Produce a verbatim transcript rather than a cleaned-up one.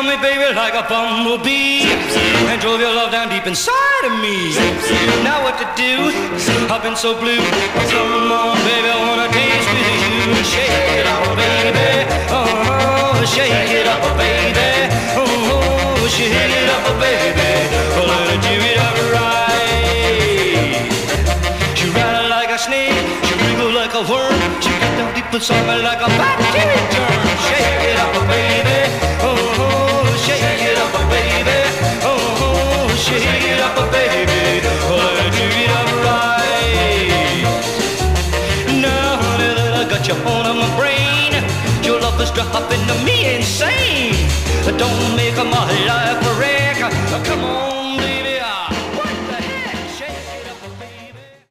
on me, baby, like a bumblebee, and drove your love down deep inside of me. Now what to do? I've been so blue. Come on, baby, I wanna dance with you. Shake it up, baby. Oh, shake it up, baby. Oh, shake it up, baby. Oh, let her do it up right. She rattle like a snake, she wriggle like a worm. She got down deep inside me like a bacteria germ. Shake it up, baby. Oh, shake it up, baby. Oh, shake it up, baby. Oh, let her do it up right. Now, honey, that I got you on my brain, your love is driving me insane. Don't make